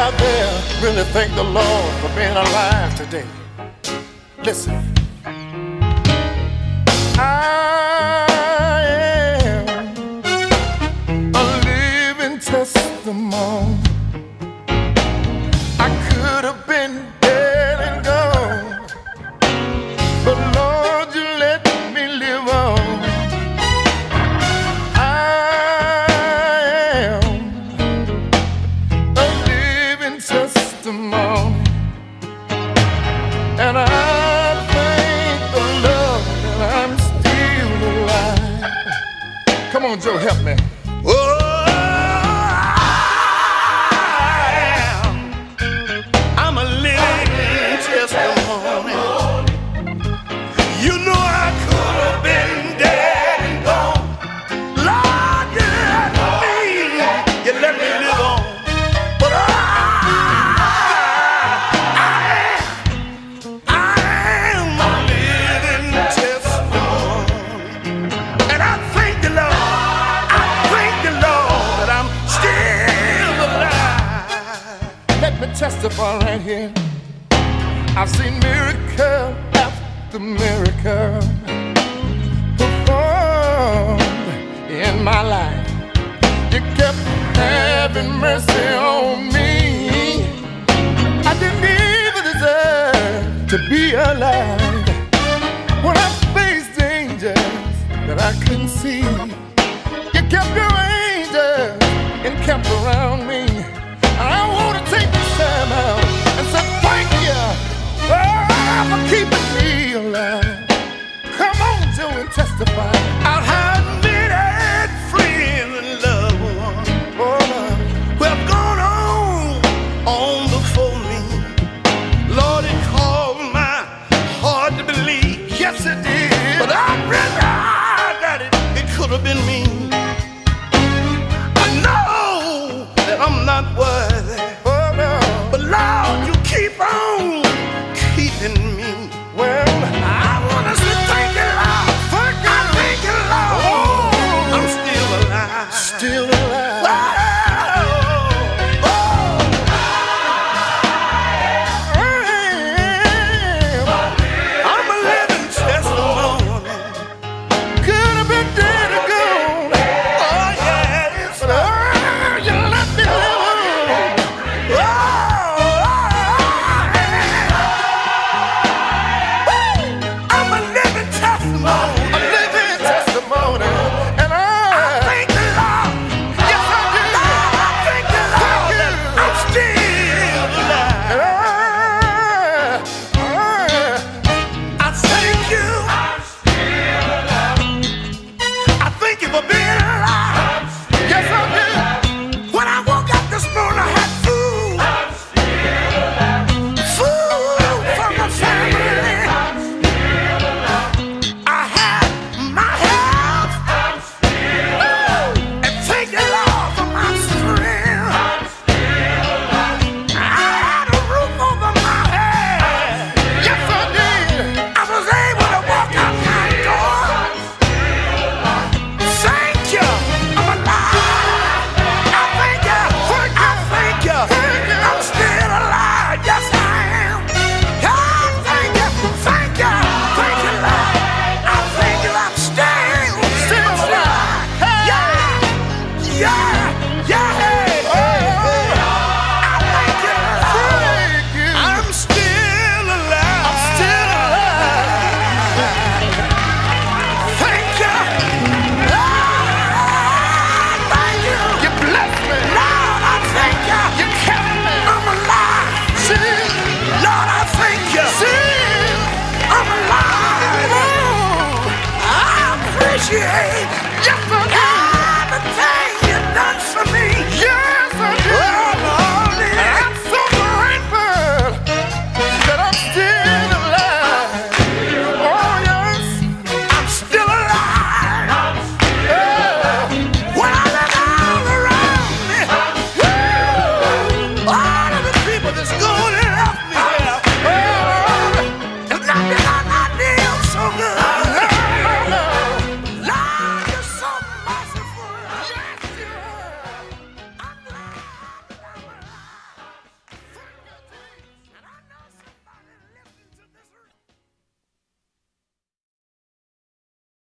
out there really thank the Lord for being alive today? Listen. I am a living testimony. I could have been dead and gone, but Lord, you let me live on. I am a living testimony, and I thank the Lord that I'm still alive. Come on, Joe, help me. Oh, I'm a living testimony. You know I could have been dead and gone. Lord, you let me live on. But I am a living testimony. And I thank the Lord that I'm still alive. Let me testify right here. I've seen miracle after miracle performed in my life. You kept having mercy on me. I didn't even deserve to be alive. When I faced dangers that I couldn't see, you kept your angels and kept around me.